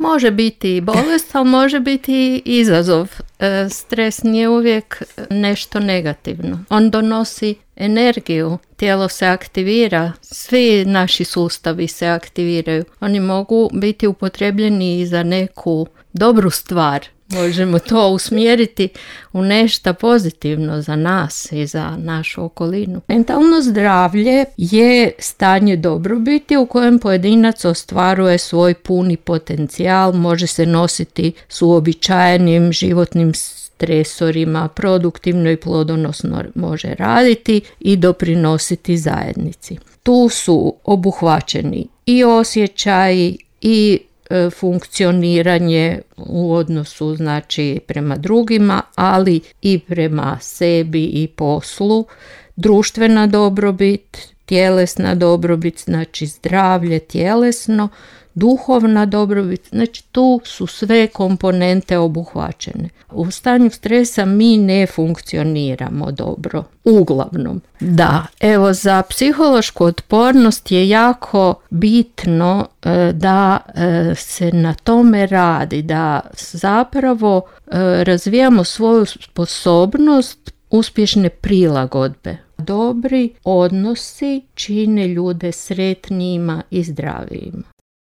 Može biti i bolest, ali može biti i izazov. Stres nije uvijek nešto negativno. On donosi energiju, tijelo se aktivira, svi naši sustavi se aktiviraju. Oni mogu biti upotrebljeni i za neku dobru stvar. Možemo to usmjeriti u nešto pozitivno za nas i za našu okolinu. Mentalno zdravlje je stanje dobrobiti u kojem pojedinac ostvaruje svoj puni potencijal, može se nositi s uobičajenim životnim stresorima, produktivno i plodonosno može raditi i doprinositi zajednici. Tu su obuhvaćeni i osjećaji i funkcioniranje u odnosu znači prema drugima, ali i prema sebi i poslu, društvena dobrobit, tjelesna dobrobit, znači zdravlje tjelesno, duhovna dobrobit, znači tu su sve komponente obuhvaćene. U stanju stresa mi ne funkcioniramo dobro, uglavnom. Da, evo za psihološku otpornost je jako bitno da se na tome radi, da zapravo razvijamo svoju sposobnost uspješne prilagodbe. Dobri odnosi čine ljude sretnijima i zdravijima.